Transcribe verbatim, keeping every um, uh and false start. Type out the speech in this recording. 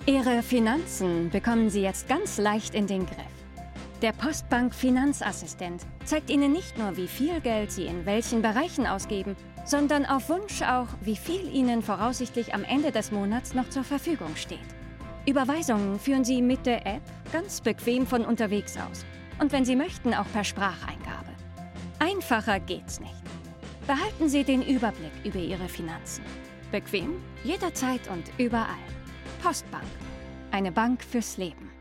Ihre Finanzen bekommen Sie jetzt ganz leicht in den Griff. Der Postbank Finanzassistent zeigt Ihnen nicht nur, wie viel Geld Sie in welchen Bereichen ausgeben, sondern auf Wunsch auch, wie viel Ihnen voraussichtlich am Ende des Monats noch zur Verfügung steht. Überweisungen führen Sie mit der App ganz bequem von unterwegs aus. Und wenn Sie möchten, auch per Spracheingabe. Einfacher geht's nicht. Behalten Sie den Überblick über Ihre Finanzen. Bequem, jederzeit und überall. Postbank. Eine Bank fürs Leben.